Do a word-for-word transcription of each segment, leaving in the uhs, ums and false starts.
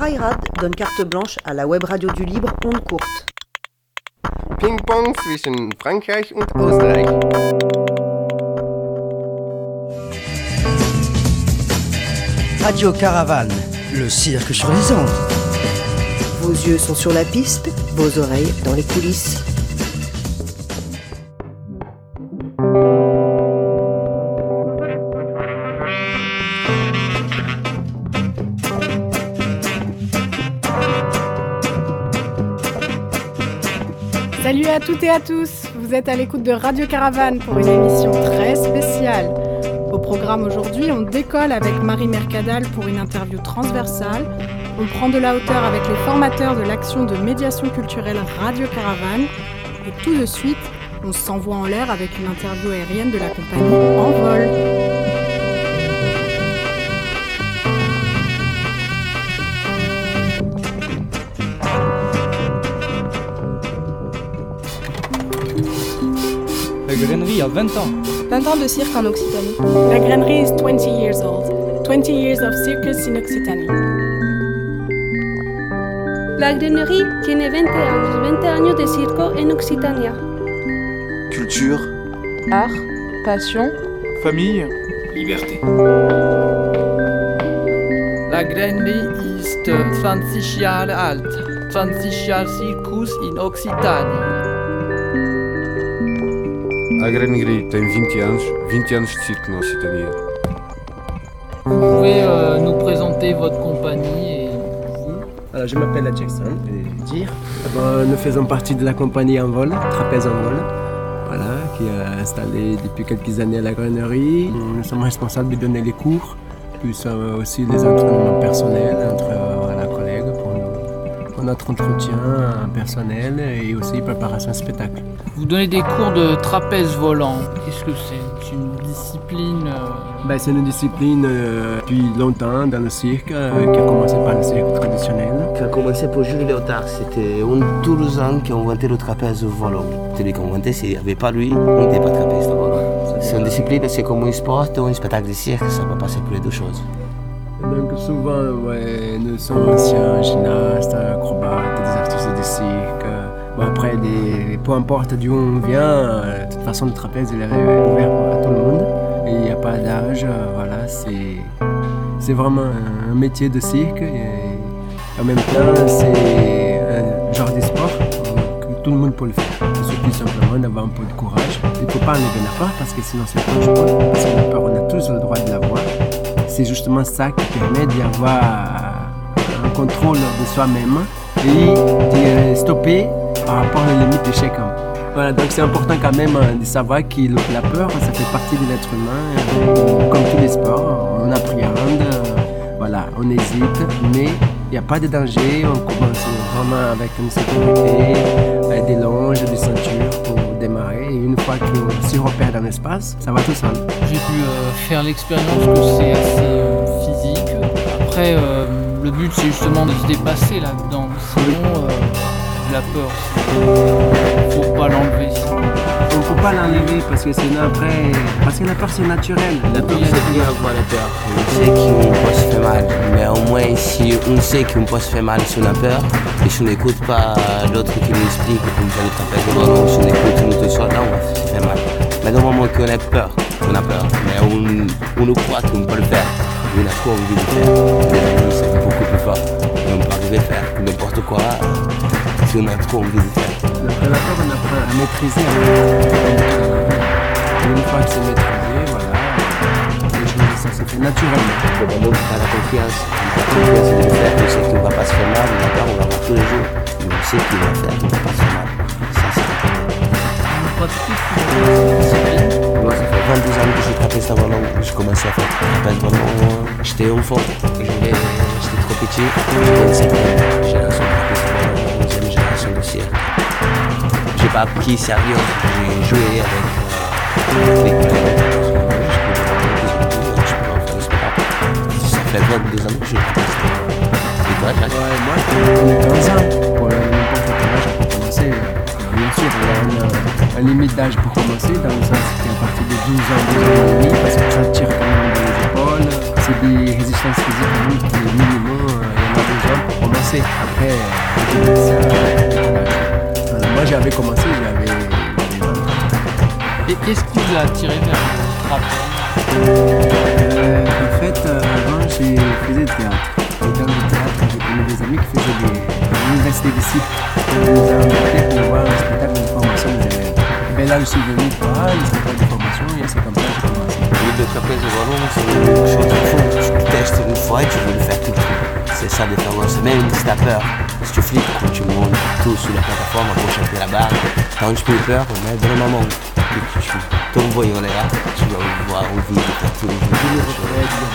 Freirad donne carte blanche à la web radio du libre Onde Courte. Ping-Pong zwischen Frankreich und Österreich. Radio Caravane, le cirque sur les ondes. Vos yeux sont sur la piste, vos oreilles dans les coulisses. Salut à toutes et à tous, vous êtes à l'écoute de Radio Caravane pour une émission très spéciale. Au programme aujourd'hui, on décolle avec Marie Mercadal pour une interview transversale. On prend de la hauteur avec les formateurs de l'action de médiation culturelle Radio Caravane. Et tout de suite, on s'envoie en l'air avec une interview aérienne de la compagnie Envol. La grainerie a vingt ans. vingt ans de cirque en Occitanie. La grainerie is twenty years old. twenty years of circus in Occitanie. La grainerie tiene veinte años, veinte años de circo en Occitania. Culture, art, passion, famille, liberté. La grainerie ist zwanzig Jahre alt. zwanzig Jahre Circus in Occitanie. A grainerie tem vinte anos, vinte anos de cirque na Occitanie. Vous pouvez euh, nous présenter votre compagnie et vous? Alors, je m'appelle Jackson, et dire. Bon, nous faisons partie de la compagnie Envol, Trapèze Envol, voilà, qui est installée depuis quelques années à la grainerie. Nous sommes responsables de donner les cours, puis euh, aussi les entraînements personnels entre euh, voilà, collègues pour, nous, pour notre entretien personnel et aussi préparation spectacle. Vous donnez des cours de trapèze volant. Qu'est-ce que c'est? C'est une discipline euh... ben, C'est une discipline euh, depuis longtemps dans le cirque, euh, qui a commencé par le cirque traditionnel. Qui a commencé pour Jules Léotard. C'était un Toulousain qui a inventé le trapèze volant. Celui qui a inventé, s'il n'y avait pas lui, on n'était pas trapèze volant. C'est une discipline, c'est comme un sport ou un spectacle de cirque, ça peut passer pour les deux choses. Donc souvent, ouais, nous sommes anciens gymnastes, acrobates, des artistes de cirque. Bon, après, des, peu importe d'où on vient, de toute façon le trapèze il est ouvert à tout le monde. Il n'y a pas d'âge, voilà, c'est, c'est vraiment un métier de cirque. Et en même temps, c'est un genre de sport que tout le monde peut le faire. Il suffit simplement d'avoir un peu de courage. Il ne faut pas enlever la peur parce que sinon c'est dangereux. Parce que la peur, on a tous le droit de l'avoir. C'est justement ça qui permet d'y avoir un contrôle de soi-même et de stopper par rapport aux limites de chacun. Voilà, donc c'est important quand même de savoir que la peur, ça fait partie de l'être humain. Comme tous les sports, on appréhende, voilà, on hésite, mais il n'y a pas de danger. On commence vraiment avec une sécurité, avec des longes, des ceintures pour démarrer. Et une fois qu'on s'y repère dans l'espace, ça va tout seul. J'ai pu euh, faire l'expérience que c'est assez euh, physique. Après, euh, le but c'est justement de se dépasser là-dedans. Sinon, euh, la peur, faut pas l'enlever. On ne peut pas l'enlever parce que sinon après, parce que la peur c'est naturel. La peur c'est bien avoir la peur. On sait qu'on peut se faire mal, mais au moins si on sait qu'on peut se faire mal sur la peur, et si on n'écoute pas l'autre qui nous explique qu'on va le trapèze volant, si on écoute une autre chose, là on va se faire mal. Mais dans le moment qu'on a peur, on a peur, mais on, on nous croit qu'on peut le faire. On a trop envie de le faire. C'est beaucoup plus fort. On peut arriver à faire n'importe quoi. Si on a trop envie de faire. La peur, on apprend à maîtriser. Une fois que c'est maîtrisé, voilà, les choses, ça se fait naturellement. Quand on a la confiance, on a la confiance de le faire, on sait qu'on ne va pas se faire mal, on a peur, on va voir tous les jours. Mais on sait qu'il va faire, qu'on ne va pas se faire mal. Ça, c'est important. Moi, ça fait vingt-deux ans que je trapèze à volant, je commençais à faire trapèze volant. J'étais enfant, j'étais trop petit, j'étais une génération de trapèze volant, une deuxième génération de cirque. J'ai pas appris sérieux, j'ai joué avec euh, les collègues. Je peux en faire le spectacle. Ça fait vingt-deux ans que je trapèze. Et toi, Jacques? Ouais, moi, j'ai quinze ans. Pour n'importe quel âge, on peut commencer. Bien sûr, il y a une, une limite d'âge pour commencer, dans le sens qu'à partir de douze ans, douze ans et demi, parce que ça tire quand même dans les épaules. C'est des résistances physiques qui est minimum. Il y en a des gens commencé. Après, euh, ça, voilà. Moi j'avais commencé, j'avais... Et qu'est-ce qui vous a attiré vers le trapèze? euh, En fait, euh, avant, j'ai faisais du théâtre. Et dans le théâtre, j'ai connu des amis qui faisaient des, à l'université d'ici. Ils nous ont invités pour voir un spectacle de formation des élèves. Et bien là, je suis venu pour voir le spectacle de formation et c'est comme ça que j'ai commencé. Le trapèze volant, c'est une chose qu'il faut. Tu testes une fois et tu veux le faire tout le temps. C'est ça de faire c'est même si t'as peur. Si tu flippes, quand tu montes tout sur la plateforme pour choper la barre, t'as un petit peu peur, mais vraiment, tu tombes voyant là, tu vas voir envie de faire tous les jours.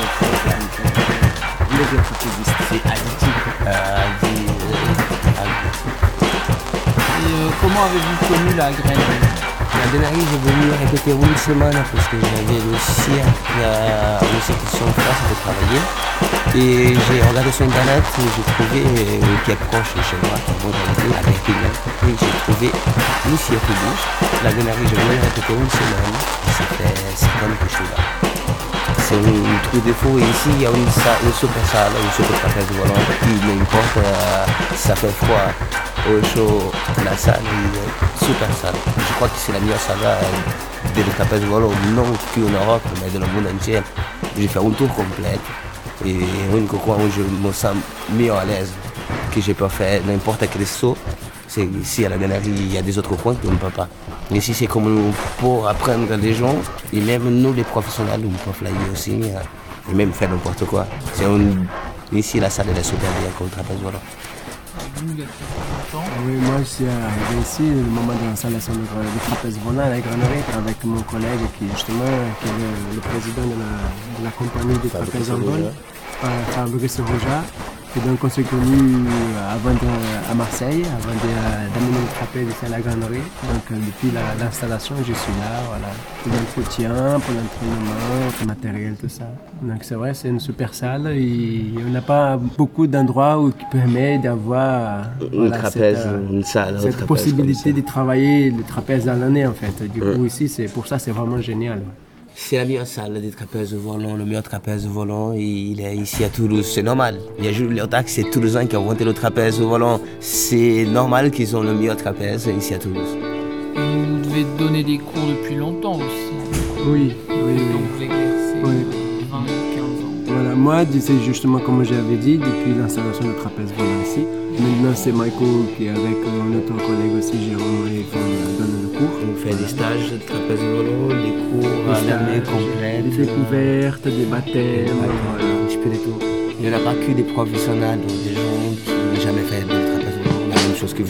C'est additif. Et euh, comment avez-vous connu la grainerie? La grainerie, j'ai venu répéter une semaine parce que j'avais le cirque, euh, le cirque qui sont en France pour travailler. Et j'ai regardé sur internet, j'ai trouvé, euh, qui est proche de chez moi, qui est bon qualité, à Perpignan. Et j'ai trouvé le cirque douce. La grainerie, j'ai venu répéter une semaine. Et ça fait sept ans que je suis là. C'est un truc de fou. Et ici, il y a une, salle, une super salle, une super trapèze volant. Qui n'importe euh, si ça fait froid, au chaud, la salle est super salle. Je crois que c'est la meilleure salle de trapèze volant, non qu'en Europe, mais dans le monde entier. J'ai fait un tour complet. Et une coin où je me sens mieux à l'aise, que je peux faire n'importe quel saut. C'est ici à la grainerie, il y a des autres coins qu'on ne peut pas. Ici, c'est comme pour apprendre les gens, et même nous, les professionnels, on peut flyer aussi, et même faire n'importe quoi. C'est un... Ici, la salle elle est super bien comme trapèze volant. Oui, moi, je suis arrivé ici, le moment de l'installation du trapèze volant à la grainerie, avec mon collègue qui, justement, qui est le, le président de la, de la compagnie des trapèzes en vol, Fabrice Rouja. Et donc, on s'est connus avant de, à Marseille, avant d'amener le trapèze ici à la grainerie. Donc, depuis l'installation, je suis là, voilà, pour l'entretien, pour l'entraînement, pour le matériel, tout ça. Donc, c'est vrai, c'est une super salle et on n'a pas beaucoup d'endroits où qui permet d'avoir une voilà, trapèze, cette, une salle, cette trapèze possibilité de travailler le trapèze dans l'année, en fait. Du coup, mmh. ici, c'est pour ça, c'est vraiment génial. C'est la meilleure salle des trapèzes volants, le meilleur trapèze volant, il est ici à Toulouse, c'est normal. Il y a juste les taxes, c'est Toulousains qui ont inventé le trapèze volant. C'est normal qu'ils ont le meilleur trapèze ici à Toulouse. Vous devez donner des cours depuis longtemps aussi. Oui, oui, oui. Donc vous exercez oui. vingt, quinze ans. Voilà, moi, c'est justement comme j'avais dit, depuis l'installation du trapèze volant ici. Maintenant, c'est Michael qui est avec un autre collègue aussi, Jérôme, et qui donne le cours. On fait des stages de trapèze volant, des cours à l'année complète. Des découvertes, des baptêmes, voilà, un petit peu de tout. Il n'y en a pas que des professionnels, donc des gens qui n'ont jamais fait de trapèze volant. La même chose que vous.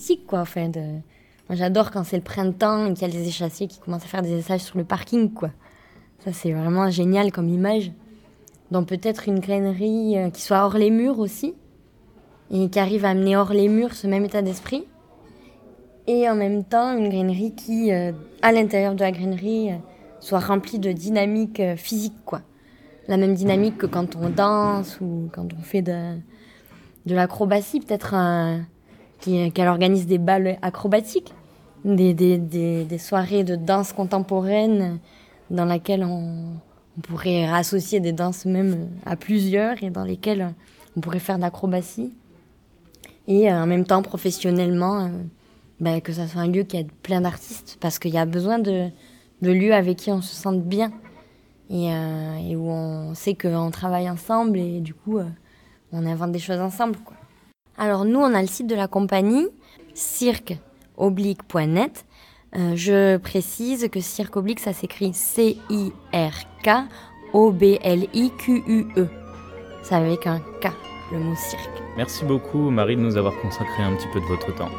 artistique, quoi. Enfin, de... Moi, j'adore quand c'est le printemps et qu'il y a les échassiers qui commencent à faire des essages sur le parking, quoi. Ça, c'est vraiment génial comme image. Donc peut-être une grainerie euh, qui soit hors les murs aussi, et qui arrive à amener hors les murs ce même état d'esprit. Et en même temps, une grainerie qui, euh, à l'intérieur de la grainerie, euh, soit remplie de dynamique euh, physique, quoi. La même dynamique que quand on danse ou quand on fait de, de l'acrobatie, peut-être un, qui, qu'elle organise des balles acrobatiques, des, des, des, des soirées de danse contemporaine dans laquelle on, on pourrait associer des danses même à plusieurs et dans lesquelles on pourrait faire de l'acrobatie. Et euh, en même temps, professionnellement, euh, bah, que ça soit un lieu qui a plein d'artistes, parce qu'il y a besoin de, de lieux avec qui on se sente bien. Et, euh, et où on sait qu'on travaille ensemble et du coup, euh, on invente des choses ensemble, quoi. Alors nous, on a le site de la compagnie, cirque oblique point net. Euh, je précise que Cirque Oblique, ça s'écrit C I R K O B L I Q U E. C'est avec un K, le mot cirque. Merci beaucoup, Marie, de nous avoir consacré un petit peu de votre temps.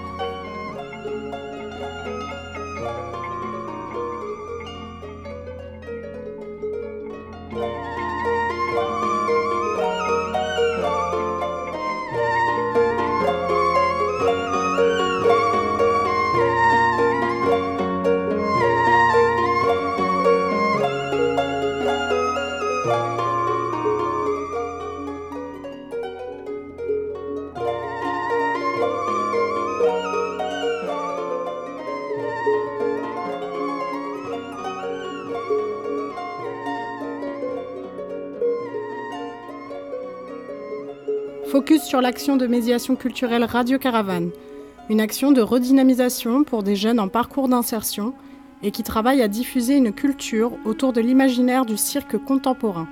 Focus sur l'action de médiation culturelle Radio Caravane, une action de redynamisation pour des jeunes en parcours d'insertion et qui travaille à diffuser une culture autour de l'imaginaire du cirque contemporain.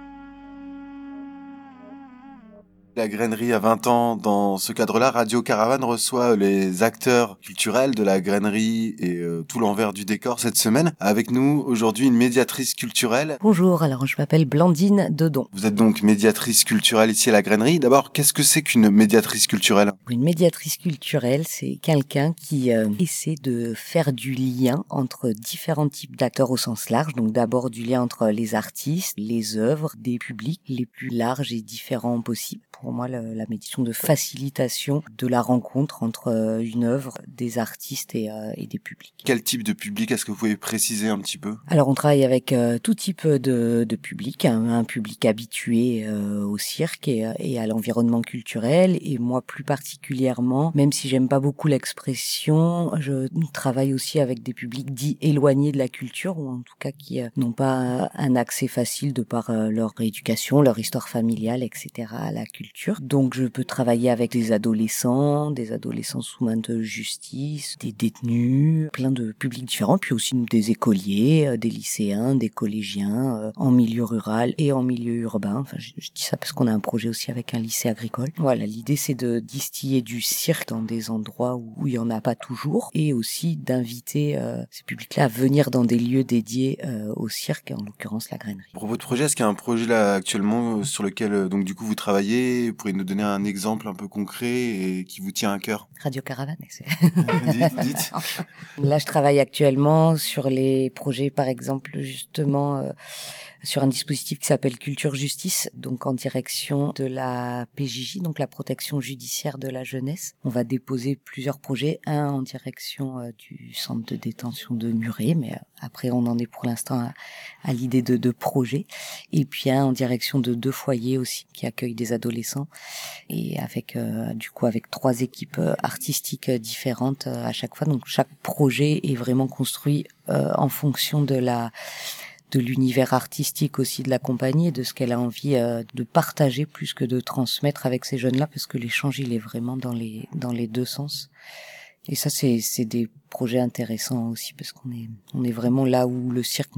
La grainerie a vingt ans. Dans ce cadre-là, Radio Caravane reçoit les acteurs culturels de la grainerie et euh, tout l'envers du décor cette semaine. Avec nous aujourd'hui une médiatrice culturelle. Bonjour, alors je m'appelle Blandine Dodon. Vous êtes donc médiatrice culturelle ici à la grainerie. D'abord, qu'est-ce que c'est qu'une médiatrice culturelle ? Une médiatrice culturelle, c'est quelqu'un qui euh, essaie de faire du lien entre différents types d'acteurs au sens large. Donc d'abord du lien entre les artistes, les œuvres, des publics les plus larges et différents possibles. Pour moi, la, la médiation de facilitation de la rencontre entre euh, une œuvre, des artistes et, euh, et des publics. Quel type de public ? Est-ce que vous pouvez préciser un petit peu ? Alors, on travaille avec euh, tout type de, de public, un, un public habitué euh, au cirque et, et à l'environnement culturel. Et moi, plus particulièrement, même si j'aime pas beaucoup l'expression, je travaille aussi avec des publics dits éloignés de la culture, ou en tout cas qui euh, n'ont pas un accès facile de par euh, leur éducation, leur histoire familiale, et cetera à la culture. Donc je peux travailler avec des adolescents, des adolescents sous main de justice, des détenus, plein de publics différents, puis aussi des écoliers, des lycéens, des collégiens, euh, en milieu rural et en milieu urbain. Enfin, je, je dis ça parce qu'on a un projet aussi avec un lycée agricole. Voilà, l'idée c'est de distiller du cirque dans des endroits où, où il y en a pas toujours, et aussi d'inviter euh, ces publics-là à venir dans des lieux dédiés euh, au cirque, en l'occurrence la grainerie. Pour votre projet, est-ce qu'il y a un projet là actuellement sur lequel euh, donc du coup vous travaillez ? Vous pourriez nous donner un exemple un peu concret et qui vous tient à cœur ? Radio Caravane, c'est... dites, dites. Là, je travaille actuellement sur les projets, par exemple, justement, euh, sur un dispositif qui s'appelle Culture Justice, donc en direction de la P J J, donc la protection judiciaire de la jeunesse. On va déposer plusieurs projets, un en direction euh, du centre de détention de Muret, mais euh, après on en est pour l'instant à, à l'idée de deux projets, et puis un en direction de deux foyers aussi qui accueillent des adolescents, et avec euh, du coup avec trois équipes euh, artistiques euh, différentes euh, à chaque fois. Donc chaque projet est vraiment construit euh, en fonction de la de l'univers artistique aussi de la compagnie et de ce qu'elle a envie euh, de partager plus que de transmettre avec ces jeunes-là, parce que l'échange il est vraiment dans les dans les deux sens. Et ça c'est c'est des projets intéressants aussi, parce qu'on est on est vraiment là où le cirque n'est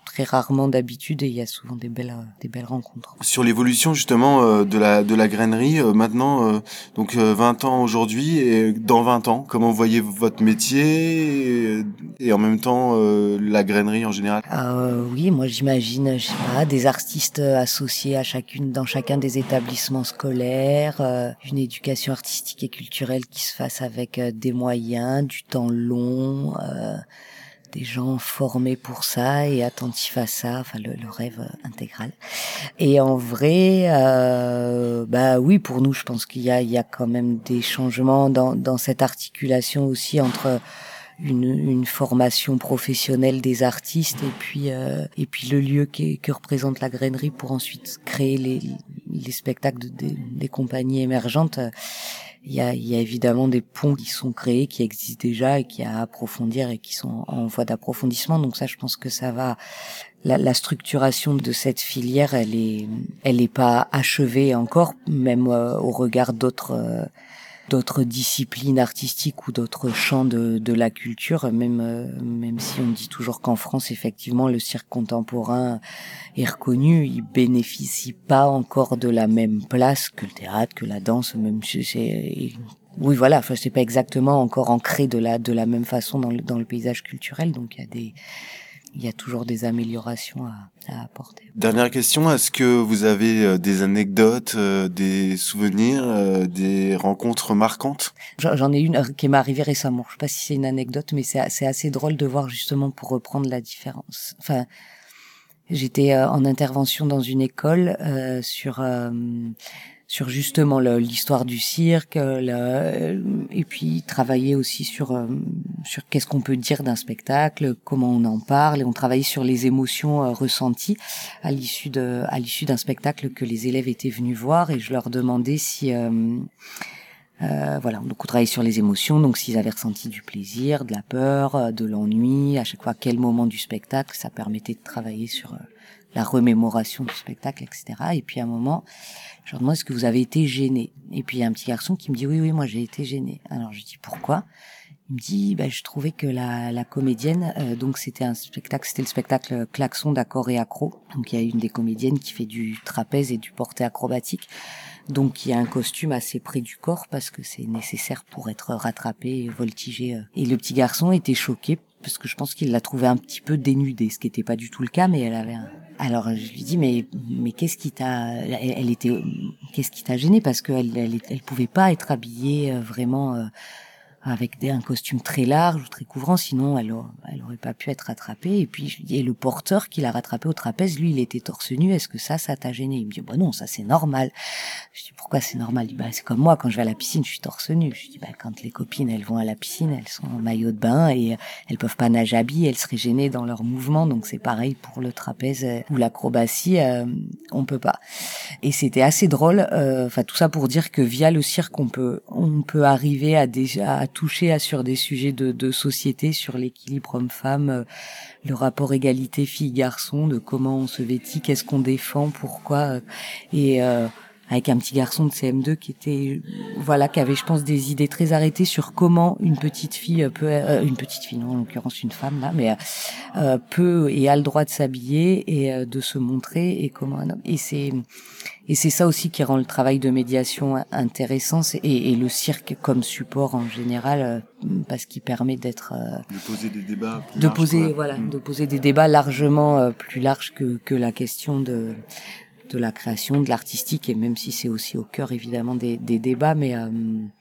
très rarement d'habitude et il y a souvent des belles, des belles rencontres. Sur l'évolution justement euh, de la de la grainerie, euh, maintenant, euh, donc euh, vingt ans aujourd'hui et dans vingt ans, comment voyez-vous votre métier et, et en même temps euh, la grainerie en général? Euh, oui, moi j'imagine, je sais pas, des artistes associés à chacune, dans chacun des établissements scolaires, euh, une éducation artistique et culturelle qui se fasse avec euh, des moyens, du temps long. Euh, des gens formés pour ça et attentifs à ça, enfin le, le rêve euh, intégral. Et en vrai, euh, bah oui, pour nous, je pense qu'il y a, il y a quand même des changements dans, dans cette articulation aussi entre une, une formation professionnelle des artistes et puis euh, et puis le lieu qui, que représente la grainerie pour ensuite créer les, les spectacles de, des, des compagnies émergentes. Il y a, il y a évidemment des ponts qui sont créés, qui existent déjà et qui a à approfondir et qui sont en voie d'approfondissement. Donc ça, je pense que ça va. La, la structuration de cette filière, elle est, elle est pas achevée encore, même euh, au regard d'autres, euh, d'autres disciplines artistiques ou d'autres champs de, de la culture. Même, euh, même si on dit toujours qu'en France, effectivement, le cirque contemporain est reconnu, il bénéficie pas encore de la même place que le théâtre, que la danse, même si c'est, oui, voilà, enfin, c'est pas exactement encore ancré de la, de la même façon dans le, dans le paysage culturel, donc il y a des, il y a toujours des améliorations à, à apporter. Dernière question, est-ce que vous avez des anecdotes, des souvenirs, des rencontres marquantes? J'en ai une qui m'est arrivée récemment, je sais pas si c'est une anecdote, mais c'est, c'est assez drôle de voir justement pour reprendre la différence. Enfin, j'étais euh, en intervention dans une école euh, sur euh, sur justement le, l'histoire du cirque, le, et puis travailler aussi sur euh, sur qu'est-ce qu'on peut dire d'un spectacle, comment on en parle, et on travaillait sur les émotions euh, ressenties à l'issue de à l'issue d'un spectacle que les élèves étaient venus voir, et je leur demandais si euh, Euh, voilà, donc on travaillait sur les émotions, donc s'ils avaient ressenti du plaisir, de la peur, de l'ennui, à chaque fois quel moment du spectacle, ça permettait de travailler sur euh, la remémoration du spectacle, et cetera. Et puis à un moment, je leur demande est-ce que vous avez été gêné? Et puis il y a un petit garçon qui me dit oui, oui, moi j'ai été gêné. Alors je dis pourquoi? Il me dit bah, je trouvais que la, la comédienne, euh, donc c'était un spectacle, c'était le spectacle Klaxon d'accord et accro. Donc il y a une des comédiennes qui fait du trapèze et du porté acrobatique. Donc il y a un costume assez près du corps parce que c'est nécessaire pour être rattrapé, voltigé. Et le petit garçon était choqué parce que je pense qu'il l'a trouvé un petit peu dénudée, ce qui n'était pas du tout le cas, mais elle avait un... Alors je lui dis mais mais qu'est-ce qui t'a elle, elle était qu'est-ce qui t'a gêné parce qu'elle elle, elle pouvait pas être habillée vraiment euh, avec des, un costume très large ou très couvrant, sinon elle, elle aurait pas pu être rattrapée. Et puis je lui dis, et le porteur qui l'a rattrapé au trapèze, lui, il était torse nu, est-ce que ça, ça t'a gêné? Il me dit, bah non, ça c'est normal. Je dis, pourquoi c'est normal? Il dit, bah c'est comme moi, quand je vais à la piscine, je suis torse nu. Je dis, bah quand les copines, elles vont à la piscine, elles sont en maillot de bain et elles peuvent pas nager habillées, elles seraient gênées dans leurs mouvements, donc c'est pareil pour le trapèze ou l'acrobatie, euh, on peut pas. Et c'était assez drôle, enfin euh, tout ça pour dire que via le cirque, on peut, on peut arriver à déjà, à toucher sur des sujets de, de société, sur l'équilibre homme-femme, euh, le rapport égalité filles-garçons, de comment on se vêtit, qu'est-ce qu'on défend, pourquoi, euh, et euh, avec un petit garçon de C M deux qui était, voilà, qui avait, je pense, des idées très arrêtées sur comment une petite fille peut, euh, une petite fille, non, en l'occurrence une femme là, mais euh, peut et a le droit de s'habiller et euh, de se montrer et comment un homme. Et c'est Et c'est ça aussi qui rend le travail de médiation intéressant, et, et le cirque comme support en général, euh, parce qu'il permet d'être euh, de poser des débats, plus de larges, poser quoi. voilà, mmh. de poser des débats largement euh, plus larges que que la question de de la création, de l'artistique, et même si c'est aussi au cœur évidemment des, des débats, mais euh,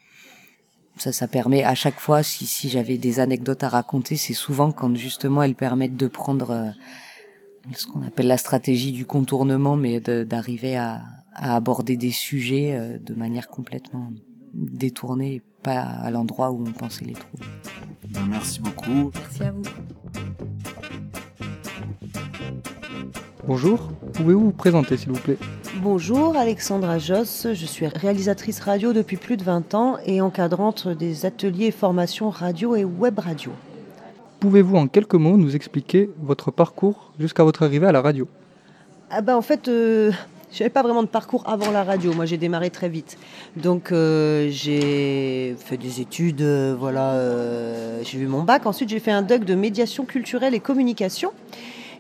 ça, ça permet à chaque fois, si si j'avais des anecdotes à raconter, c'est souvent quand justement elles permettent de prendre euh, ce qu'on appelle la stratégie du contournement, mais de, d'arriver à, à aborder des sujets euh, de manière complètement détournée, et pas à l'endroit où on pensait les trouver. Ben, merci beaucoup. Merci à vous. Bonjour, pouvez-vous vous présenter s'il vous plaît? Bonjour, Alexandra Josse, je suis réalisatrice radio depuis plus de vingt ans et encadrante des ateliers et formations radio et web radio. Pouvez-vous en quelques mots nous expliquer votre parcours jusqu'à votre arrivée à la radio? Ah ben en fait, euh, je n'avais pas vraiment de parcours avant la radio. Moi, j'ai démarré très vite. Donc, euh, j'ai fait des études, euh, voilà, euh, j'ai eu mon bac. Ensuite, j'ai fait un doc de médiation culturelle et communication.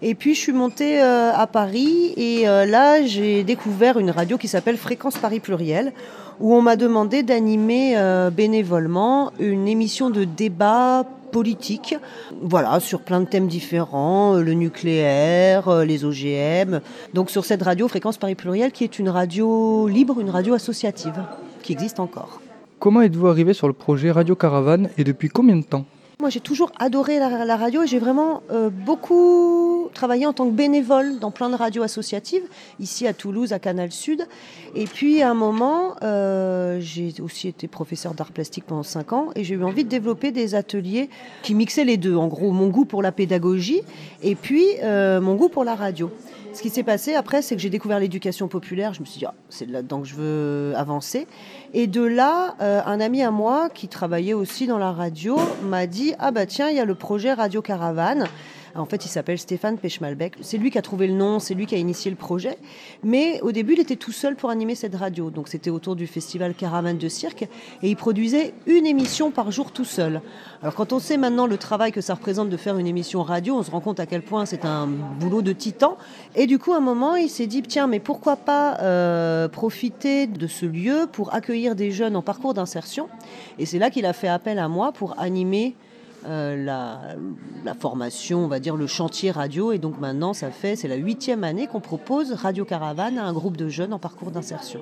Et puis je suis montée euh, à Paris et euh, là j'ai découvert une radio qui s'appelle Fréquence Paris Pluriel, où on m'a demandé d'animer euh, bénévolement une émission de débat politique, voilà, sur plein de thèmes différents, le nucléaire, les O G M. Donc sur cette radio Fréquence Paris Pluriel, qui est une radio libre, une radio associative, qui existe encore. Comment êtes-vous arrivé sur le projet Radio Caravane et depuis combien de temps ? Moi, j'ai toujours adoré la, la radio et j'ai vraiment euh, beaucoup travaillé en tant que bénévole dans plein de radios associatives, ici à Toulouse, à Canal Sud. Et puis, à un moment, euh, j'ai aussi été professeur d'art plastique pendant cinq ans et j'ai eu envie de développer des ateliers qui mixaient les deux. En gros, mon goût pour la pédagogie et puis euh, mon goût pour la radio. Ce qui s'est passé après, c'est que j'ai découvert l'éducation populaire. Je me suis dit, ah, c'est là-dedans que je veux avancer. Et de là, euh, un ami à moi qui travaillait aussi dans la radio m'a dit, ah bah tiens, il y a le projet Radio Caravane. En fait, il s'appelle Stéphane Pechmalbeck. C'est lui qui a trouvé le nom, c'est lui qui a initié le projet. Mais au début, il était tout seul pour animer cette radio. Donc c'était autour du festival Caravane de Cirque. Et il produisait une émission par jour tout seul. Alors quand on sait maintenant le travail que ça représente de faire une émission radio, on se rend compte à quel point c'est un boulot de titan. Et du coup, à un moment, il s'est dit, tiens, mais pourquoi pas euh, profiter de ce lieu pour accueillir des jeunes en parcours d'insertion. Et c'est là qu'il a fait appel à moi pour animer Euh, la, la formation, on va dire le chantier radio. Et donc maintenant, ça fait, c'est la huitième année qu'on propose Radio Caravane à un groupe de jeunes en parcours d'insertion.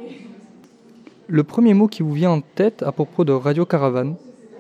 Le premier mot qui vous vient en tête à propos de Radio Caravane,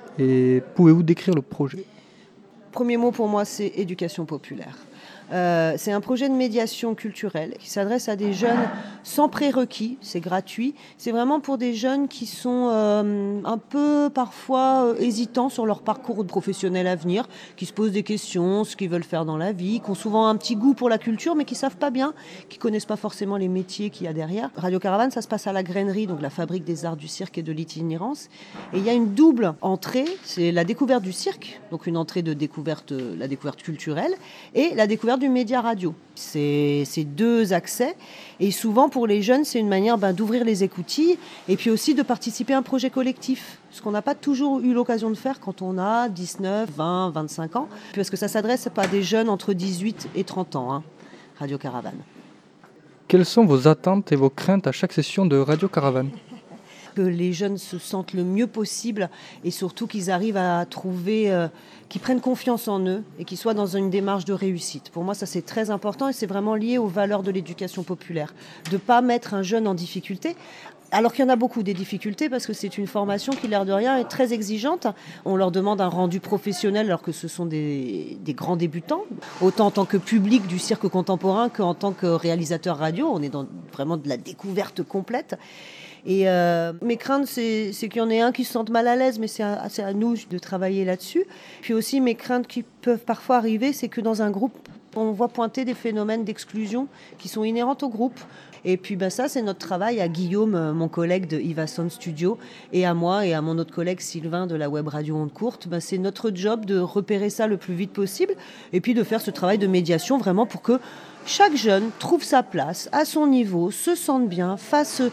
et pouvez-vous décrire le projet ? Premier mot pour moi, c'est éducation populaire. Euh, c'est un projet de médiation culturelle qui s'adresse à des jeunes sans prérequis, c'est gratuit. C'est vraiment pour des jeunes qui sont euh, un peu parfois euh, hésitants sur leur parcours professionnel à venir, qui se posent des questions, ce qu'ils veulent faire dans la vie, qui ont souvent un petit goût pour la culture mais qui savent pas bien, qui connaissent pas forcément les métiers qu'il y a derrière. Radio Caravane, ça se passe à la Grainerie, donc la fabrique des arts du cirque et de l'itinérance. Et il y a une double entrée, c'est la découverte du cirque, donc une entrée de découverte, la découverte culturelle, et la découverte du média radio. C'est, c'est deux accès. Et souvent, pour les jeunes, c'est une manière ben, d'ouvrir les écoutilles et puis aussi de participer à un projet collectif. Ce qu'on n'a pas toujours eu l'occasion de faire quand on a dix-neuf, vingt, vingt-cinq ans. Parce que ça ne s'adresse pas à des jeunes entre dix-huit et trente ans, hein, Radio Caravane. Quelles sont vos attentes et vos craintes à chaque session de Radio Caravane ? Que les jeunes se sentent le mieux possible et surtout qu'ils arrivent à trouver, euh, qu'ils prennent confiance en eux et qu'ils soient dans une démarche de réussite. Pour moi, ça c'est très important et c'est vraiment lié aux valeurs de l'éducation populaire. De ne pas mettre un jeune en difficulté, alors qu'il y en a beaucoup des difficultés parce que c'est une formation qui, l'air de rien, est très exigeante. On leur demande un rendu professionnel alors que ce sont des, des grands débutants, autant en tant que public du cirque contemporain qu'en tant que réalisateur radio. On est dans vraiment de la découverte complète. Et euh, mes craintes, c'est, c'est qu'il y en ait un qui se sente mal à l'aise, mais c'est à, c'est à nous de travailler là-dessus. Puis aussi, mes craintes qui peuvent parfois arriver, c'est que dans un groupe, on voit pointer des phénomènes d'exclusion qui sont inhérents au groupe. Et puis ben ça, c'est notre travail à Guillaume, mon collègue de Iva Sound Studio, et à moi et à mon autre collègue Sylvain de la web radio Onde Courte. Ben c'est notre job de repérer ça le plus vite possible et puis de faire ce travail de médiation vraiment pour que chaque jeune trouve sa place à son niveau, se sente bien, fasse...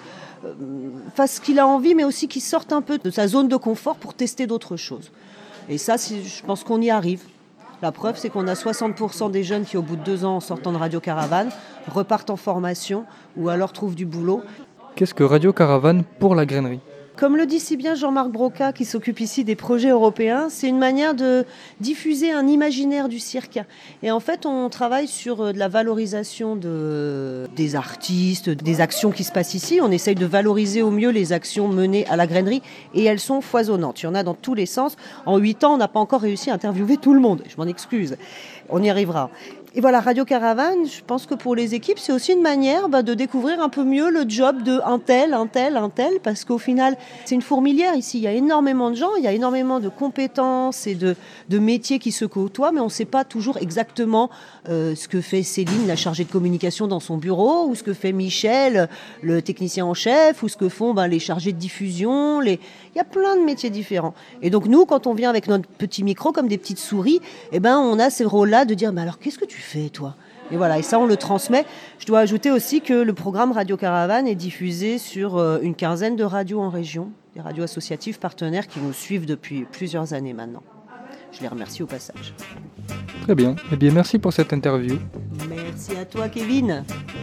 fasse ce qu'il a envie, mais aussi qu'il sorte un peu de sa zone de confort pour tester d'autres choses. Et ça, je pense qu'on y arrive. La preuve, c'est qu'on a soixante pour cent des jeunes qui, au bout de deux ans, en sortant de Radio Caravane, repartent en formation ou alors trouvent du boulot. Qu'est-ce que Radio Caravane pour la Grainerie ? Comme le dit si bien Jean-Marc Broca, qui s'occupe ici des projets européens, c'est une manière de diffuser un imaginaire du cirque. Et en fait, on travaille sur de la valorisation de, des artistes, des actions qui se passent ici. On essaye de valoriser au mieux les actions menées à la Grainerie et elles sont foisonnantes. Il y en a dans tous les sens. En huit ans, on n'a pas encore réussi à interviewer tout le monde. Je m'en excuse. On y arrivera. Et voilà, Radio Caravane, je pense que pour les équipes, c'est aussi une manière bah, de découvrir un peu mieux le job de un tel, un tel, un tel, parce qu'au final, c'est une fourmilière ici. Il y a énormément de gens, il y a énormément de compétences et de, de métiers qui se côtoient, mais on ne sait pas toujours exactement euh, ce que fait Céline, la chargée de communication dans son bureau, ou ce que fait Michel, le technicien en chef, ou ce que font bah, les chargés de diffusion. Les... Il y a plein de métiers différents. Et donc nous, quand on vient avec notre petit micro, comme des petites souris, eh ben, on a ce rôle-là de dire « mais alors, qu'est-ce que tu fais, toi ?» Et voilà, et ça, on le transmet. Je dois ajouter aussi que le programme Radio Caravane est diffusé sur une quinzaine de radios en région, des radios associatives partenaires qui nous suivent depuis plusieurs années maintenant. je les remercie au passage. Très bien. Eh bien, merci pour cette interview. Merci à toi, Kevin.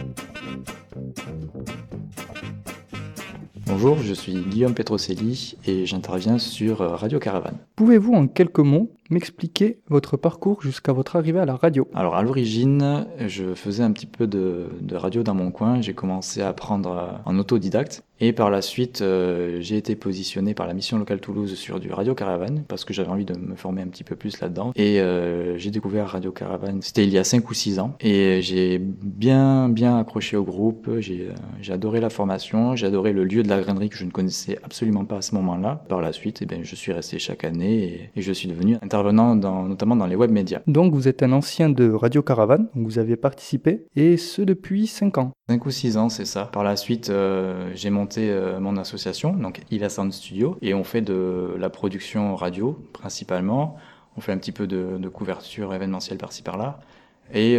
Bonjour, je suis Guillaume Petrocelli et j'interviens sur Radio Caravane. Pouvez-vous en quelques mots m'expliquer votre parcours jusqu'à votre arrivée à la radio? Alors à l'origine, je faisais un petit peu de, de radio dans mon coin. J'ai commencé à apprendre en autodidacte et par la suite, euh, j'ai été positionné par la mission locale Toulouse sur du Radio Caravane parce que j'avais envie de me former un petit peu plus là-dedans. Et euh, j'ai découvert Radio Caravane, c'était il y a cinq ou six ans. Et j'ai bien bien accroché au groupe, j'ai, j'ai adoré la formation, j'ai adoré le lieu de la grainerie que je ne connaissais absolument pas à ce moment-là. Par la suite, eh bien, je suis resté chaque année et, et je suis devenu intervenant dans, notamment dans les web médias. Donc vous êtes un ancien de Radio Caravane, donc vous aviez participé, et ce depuis cinq ans. cinq ou six ans, c'est ça. Par la suite, euh, j'ai monté euh, mon association, donc Ila Sound Studio, et on fait de la production radio principalement. On fait un petit peu de, de couverture événementielle par-ci par-là. Et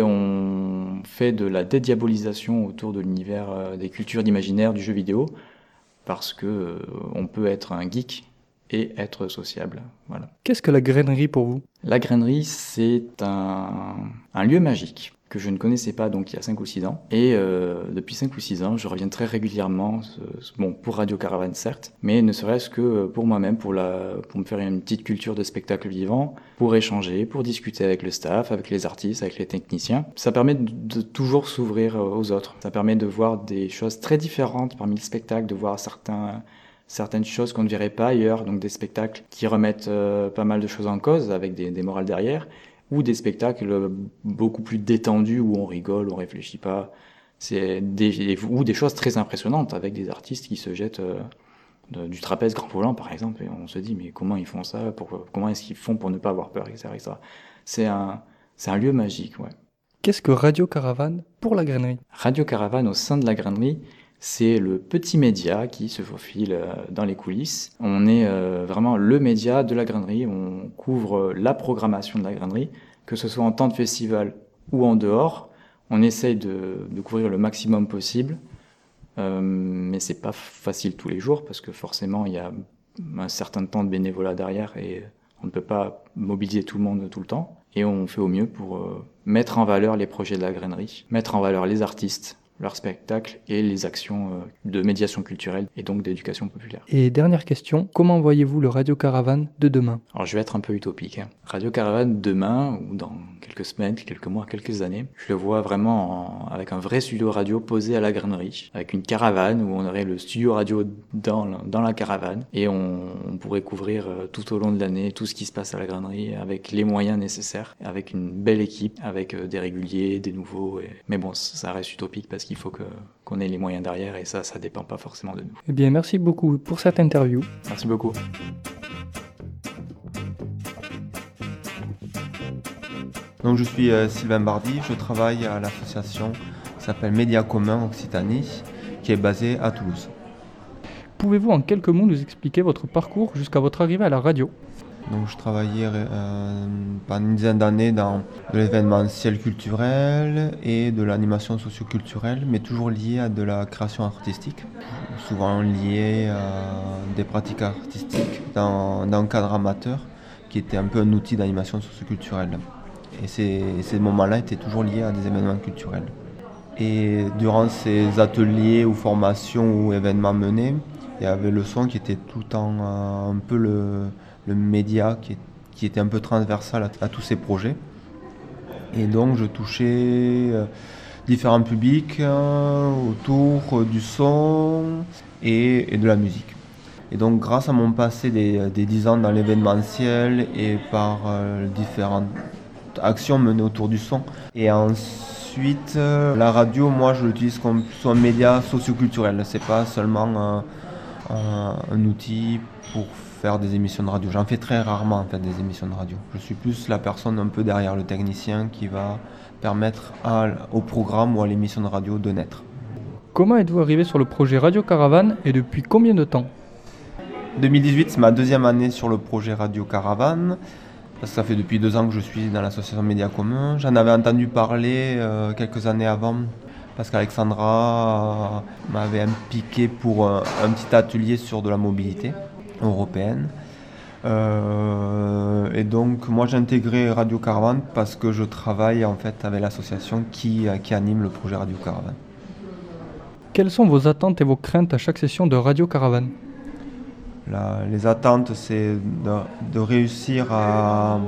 on fait de la dédiabolisation autour de l'univers euh, des cultures d'imaginaire du jeu vidéo, parce que euh, on peut être un geek et être sociable. Voilà. Qu'est-ce que la grainerie pour vous? La grainerie, c'est un, un lieu magique que je ne connaissais pas donc il y a cinq ou six ans. Et euh, depuis cinq ou six ans, je reviens très régulièrement, bon, pour Radio Caravane certes, mais ne serait-ce que pour moi-même, pour, la, pour me faire une petite culture de spectacle vivant, pour échanger, pour discuter avec le staff, avec les artistes, avec les techniciens. Ça permet de, de toujours s'ouvrir aux autres. Ça permet de voir des choses très différentes parmi le spectacle, de voir certains... certaines choses qu'on ne verrait pas ailleurs, donc des spectacles qui remettent euh, pas mal de choses en cause avec des, des morales derrière, ou des spectacles beaucoup plus détendus où on rigole, on réfléchit pas, c'est des, ou des choses très impressionnantes avec des artistes qui se jettent euh, de, du trapèze grand volant par exemple, et on se dit mais comment ils font ça, pour, comment est-ce qu'ils font pour ne pas avoir peur, et cetera et cetera. C'est un, c'est un lieu magique, ouais. Qu'est-ce que Radio Caravane pour la grainerie? Radio Caravane au sein de la grainerie, c'est le petit média qui se faufile dans les coulisses. On est euh, vraiment le média de la grainerie, on couvre la programmation de la grainerie, que ce soit en temps de festival ou en dehors. On essaye de, de couvrir le maximum possible, euh, mais c'est pas facile tous les jours parce que forcément il y a un certain temps de bénévolat derrière et on ne peut pas mobiliser tout le monde tout le temps. Et on fait au mieux pour euh, mettre en valeur les projets de la grainerie, mettre en valeur les artistes, leurs spectacles et les actions de médiation culturelle et donc d'éducation populaire. Et dernière question, comment voyez-vous le Radio Caravane de demain? Alors je vais être un peu utopique. Hein. Radio Caravane demain, ou dans quelques semaines, quelques mois, quelques années, je le vois vraiment en, avec un vrai studio radio posé à la grainerie, avec une caravane où on aurait le studio radio dans, dans la caravane et on, on pourrait couvrir tout au long de l'année tout ce qui se passe à la grainerie avec les moyens nécessaires, avec une belle équipe, avec des réguliers, des nouveaux. Et... Mais bon, ça reste utopique parce que il faut que, qu'on ait les moyens derrière et ça, ça dépend pas forcément de nous. Eh bien, merci beaucoup pour cette interview. Merci beaucoup. Donc, je suis euh, Sylvain Bardy, je travaille à l'association qui s'appelle Média Commun Occitanie, qui est basée à Toulouse. Pouvez-vous en quelques mots nous expliquer votre parcours jusqu'à votre arrivée à la radio? Donc, je travaillais euh, pendant une dizaine d'années dans de l'événementiel culturel et de l'animation socio-culturelle, mais toujours lié à de la création artistique, souvent lié à des pratiques artistiques dans, dans un cadre amateur, qui était un peu un outil d'animation socio-culturelle. Et ces, ces moments-là étaient toujours liés à des événements culturels. Et durant ces ateliers ou formations ou événements menés, il y avait le son qui était tout le temps euh, un peu le... le média qui, est, qui était un peu transversal à, à tous ces projets. Et donc je touchais euh, différents publics euh, autour euh, du son et, et de la musique. Et donc grâce à mon passé des, des dix ans dans l'événementiel et par euh, différentes actions menées autour du son, et ensuite euh, la radio, moi je l'utilise comme plutôt un média socio-culturel. C'est pas seulement euh, un, un outil pour faire des émissions de radio. J'en fais très rarement en fait des émissions de radio. Je suis plus la personne un peu derrière le technicien qui va permettre à, au programme ou à l'émission de radio de naître. Comment êtes-vous arrivé sur le projet Radio Caravane et depuis combien de temps? deux mille dix-huit, c'est ma deuxième année sur le projet Radio Caravane. Parce que ça fait depuis deux ans que je suis dans l'association Média Commun. J'en avais entendu parler euh, quelques années avant parce qu'Alexandra euh, m'avait impliqué pour un, un petit atelier sur de la mobilité européenne. Euh, Et donc moi j'ai intégré Radio Caravane parce que je travaille en fait avec l'association qui, qui anime le projet Radio Caravane. Quelles sont vos attentes et vos craintes à chaque session de Radio Caravane ? La, les attentes, c'est de, de réussir à,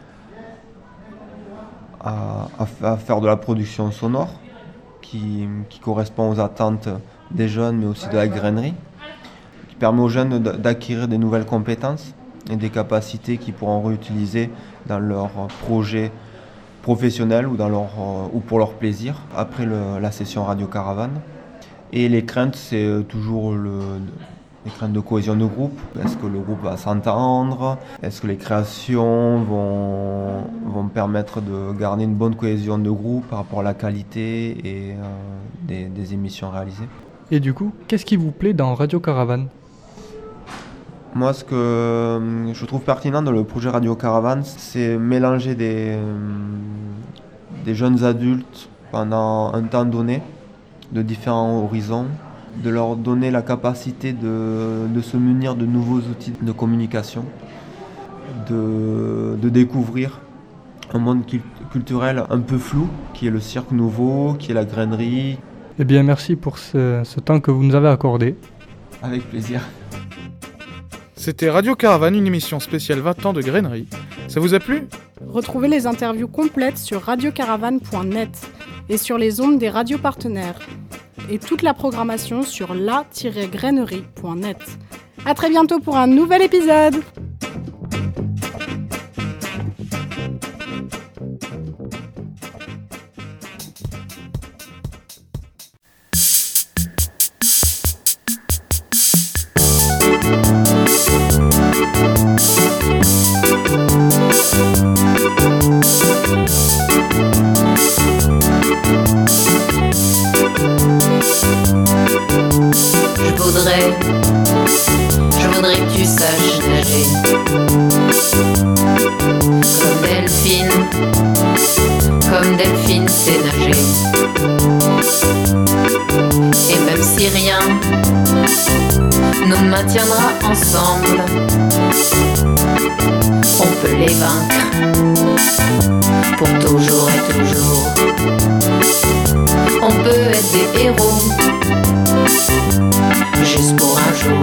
à, à faire de la production sonore qui, qui correspond aux attentes des jeunes mais aussi de la grainerie, qui permet aux jeunes d'acquérir des nouvelles compétences et des capacités qu'ils pourront réutiliser dans leur projet professionnel ou, dans leur, ou pour leur plaisir après le, la session Radio Caravane. Et les craintes, c'est toujours le, les craintes de cohésion de groupe. Est-ce que le groupe va s'entendre ? Est-ce que les créations vont, vont permettre de garder une bonne cohésion de groupe par rapport à la qualité et euh, des, des émissions réalisées ? Et du coup, qu'est-ce qui vous plaît dans Radio Caravane ? Moi, ce que je trouve pertinent dans le projet Radio Caravane, c'est mélanger des, des jeunes adultes pendant un temps donné, de différents horizons, de leur donner la capacité de, de se munir de nouveaux outils de communication, de, de découvrir un monde culturel un peu flou, qui est le cirque nouveau, qui est la grainerie. Eh bien, merci pour ce, ce temps que vous nous avez accordé. Avec plaisir. C'était Radio Caravane, une émission spéciale vingt ans de grainerie. Ça vous a plu ? Retrouvez les interviews complètes sur radio caravane point net et sur les ondes des radios partenaires. Et toute la programmation sur la tiret grainerie point net. À très bientôt pour un nouvel épisode. Je voudrais que tu saches nager comme Delphine, comme Delphine sait nager. Et même si rien nous maintiendra ensemble, on peut les vaincre pour toujours et toujours. On peut être des héros juste pour un jour.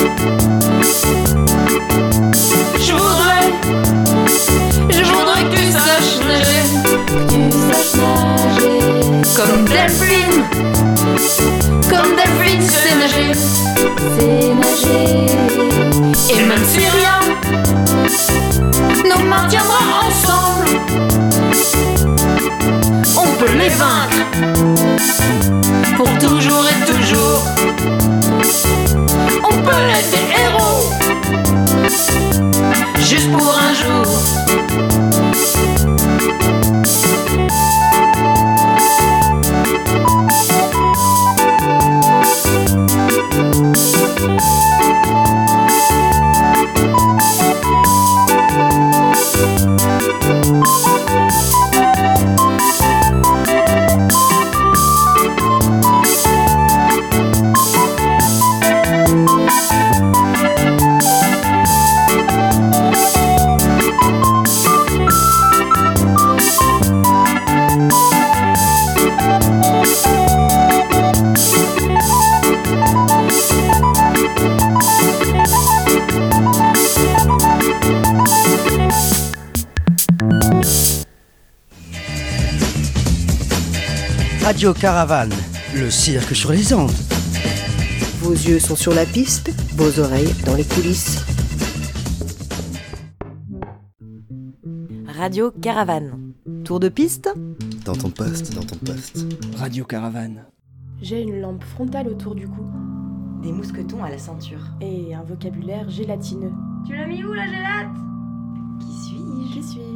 Je voudrais, je voudrais que tu saches nager, que tu saches nager comme Delphine, comme Delphine sait nager, sait nager. Et même si rien nous maintiendra ensemble, on peut les vaincre pour toujours et toujours. On peut être des héros juste pour un jour. Radio Caravane, le cirque sur les ondes. Vos yeux sont sur la piste, vos oreilles dans les coulisses. Radio Caravane. Tour de piste ? Dans ton poste, dans ton poste. Radio Caravane. J'ai une lampe frontale autour du cou. Des mousquetons à la ceinture. Et un vocabulaire gélatineux. Tu l'as mis où la gélate ? Qui suis-je ? Qui suis-je ?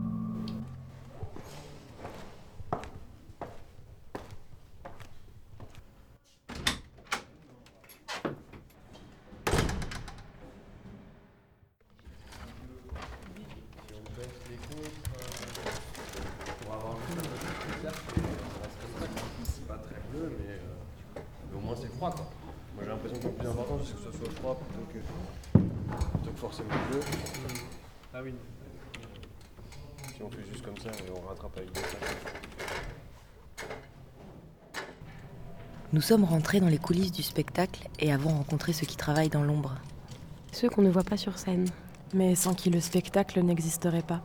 Moi j'ai l'impression que le plus important c'est que ça soit froid plutôt que, plutôt que forcément bleu. oui. Si on fait juste comme ça et on rattrape avec des sacs. Nous sommes rentrés dans les coulisses du spectacle et avons rencontré ceux qui travaillent dans l'ombre. Ceux qu'on ne voit pas sur scène. Mais sans qui le spectacle n'existerait pas.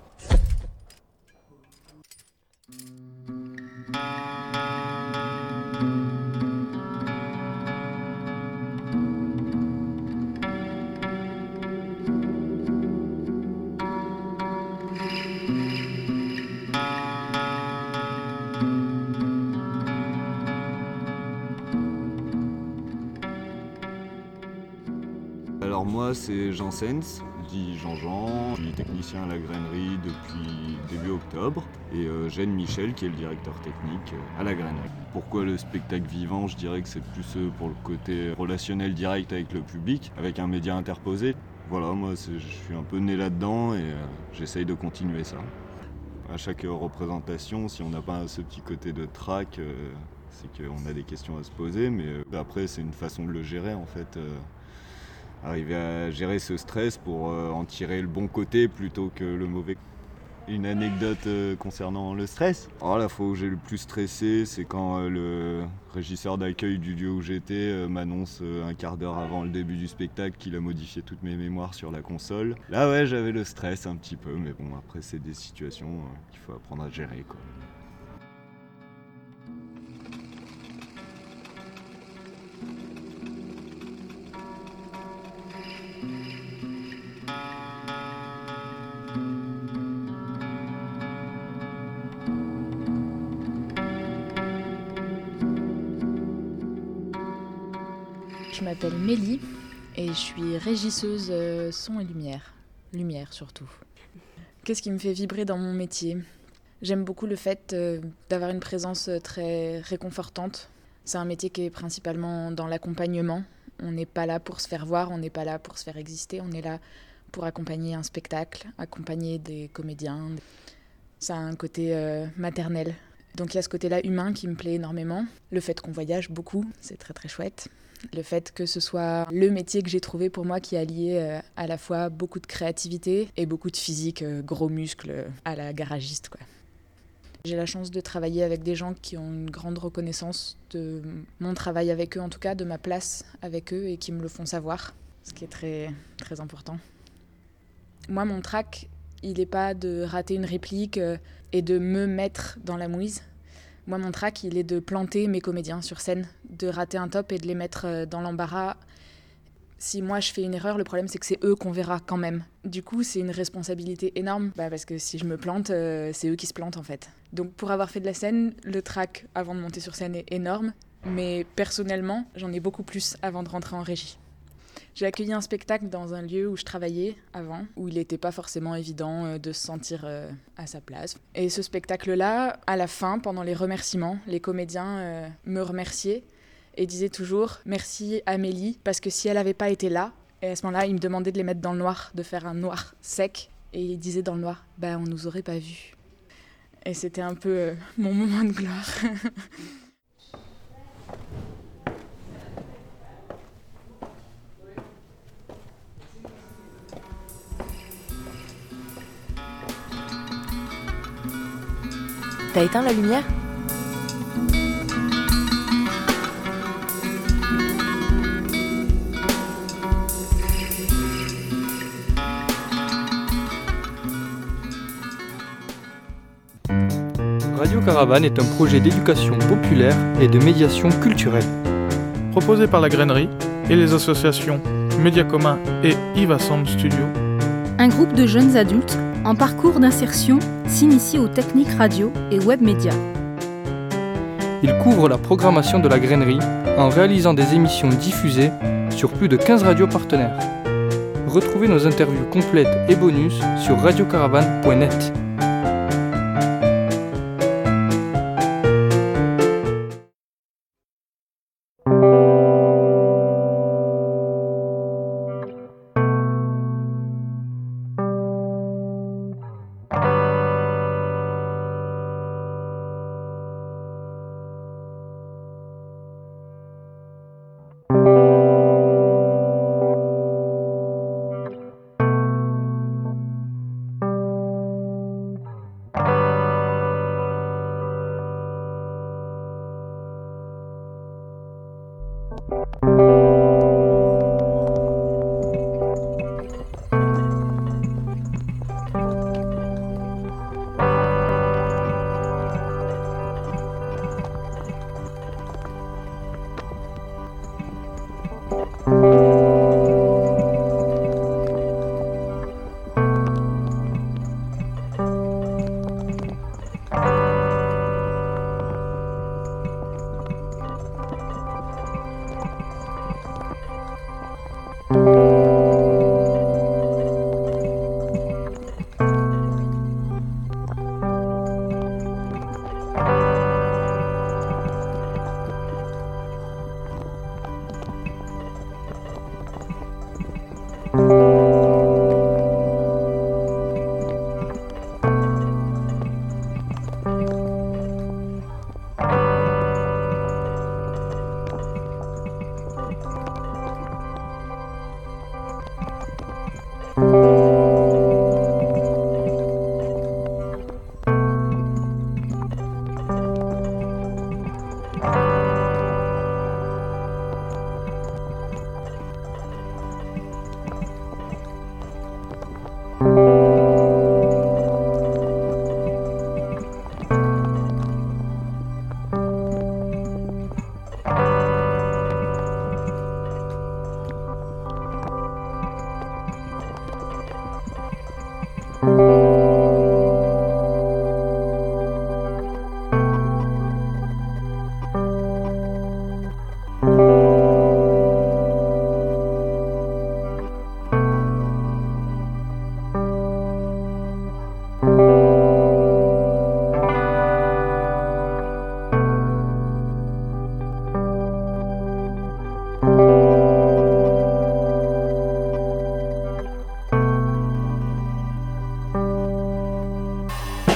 Alors moi c'est Jean Sens, dit Jean-Jean, je suis technicien à la grainerie depuis début octobre et euh, j'aide Michel qui est le directeur technique à la grainerie. Pourquoi le spectacle vivant? Je dirais que c'est plus euh, pour le côté relationnel direct avec le public, avec un média interposé. Voilà, moi je suis un peu né là-dedans et euh, j'essaye de continuer ça. À chaque euh, représentation, si on n'a pas ce petit côté de trac, euh, c'est qu'on a des questions à se poser, mais euh, après c'est une façon de le gérer en fait. Euh, Arriver à gérer ce stress pour euh, en tirer le bon côté plutôt que le mauvais. Une anecdote euh, concernant le stress. Oh, la fois où j'ai le plus stressé, c'est quand euh, le régisseur d'accueil du lieu où j'étais euh, m'annonce euh, un quart d'heure avant le début du spectacle qu'il a modifié toutes mes mémoires sur la console. Là ouais, j'avais le stress un petit peu, mais bon, après c'est des situations euh, qu'il faut apprendre à gérer, quoi. Je m'appelle Mélie et je suis régisseuse euh, son et lumière. Lumière surtout. Qu'est-ce qui me fait vibrer dans mon métier? J'aime beaucoup le fait euh, d'avoir une présence très réconfortante. C'est un métier qui est principalement dans l'accompagnement. On n'est pas là pour se faire voir, on n'est pas là pour se faire exister, on est là pour accompagner un spectacle, accompagner des comédiens. Ça a un côté euh, maternel. Donc il y a ce côté-là humain qui me plaît énormément. Le fait qu'on voyage beaucoup, c'est très très chouette. Le fait que ce soit le métier que j'ai trouvé pour moi qui alliait euh, à la fois beaucoup de créativité et beaucoup de physique, euh, gros muscles euh, à la garagiste, quoi. J'ai la chance de travailler avec des gens qui ont une grande reconnaissance de mon travail avec eux, en tout cas de ma place avec eux, et qui me le font savoir, ce qui est très, très important. Moi, mon trac, il n'est pas de rater une réplique euh, et de me mettre dans la mouise. Moi, mon trac, il est de planter mes comédiens sur scène, de rater un top et de les mettre dans l'embarras. Si moi, je fais une erreur, le problème, c'est que c'est eux qu'on verra quand même. Du coup, c'est une responsabilité énorme, bah, parce que si je me plante, euh, c'est eux qui se plantent, en fait. Donc, pour avoir fait de la scène, le trac avant de monter sur scène est énorme, mais personnellement, j'en ai beaucoup plus avant de rentrer en régie. J'ai accueilli un spectacle dans un lieu où je travaillais avant, où il n'était pas forcément évident de se sentir euh, à sa place. Et ce spectacle-là, à la fin, pendant les remerciements, les comédiens euh, me remerciaient et disaient toujours « Merci Amélie », parce que si elle n'avait pas été là, et à ce moment-là, ils me demandaient de les mettre dans le noir, de faire un noir sec, et ils disaient dans le noir « Bah, on nous aurait pas vus ». Et c'était un peu euh, mon moment de gloire. T'as éteint la lumière? Radio Caravane est un projet d'éducation populaire et de médiation culturelle. Proposé par la grainerie et les associations Média Commun et Iva Sound Studio. Un groupe de jeunes adultes en parcours d'insertion s'initie aux techniques radio et web médias. Il couvre la programmation de la grainerie en réalisant des émissions diffusées sur plus de quinze radios partenaires. Retrouvez nos interviews complètes et bonus sur radio caravane point net.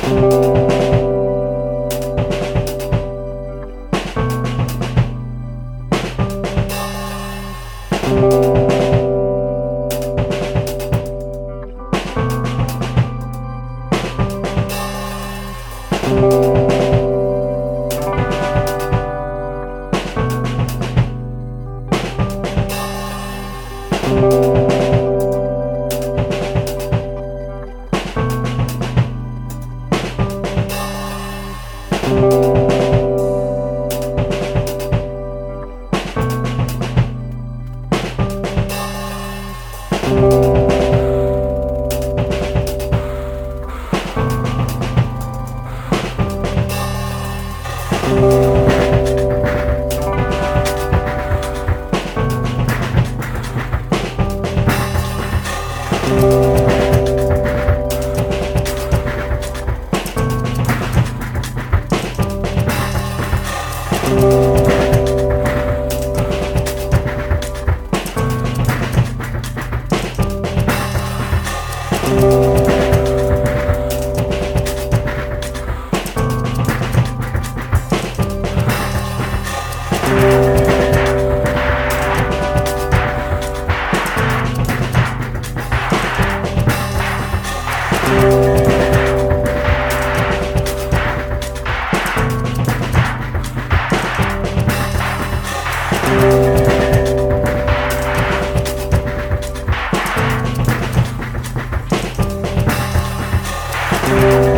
Thank you.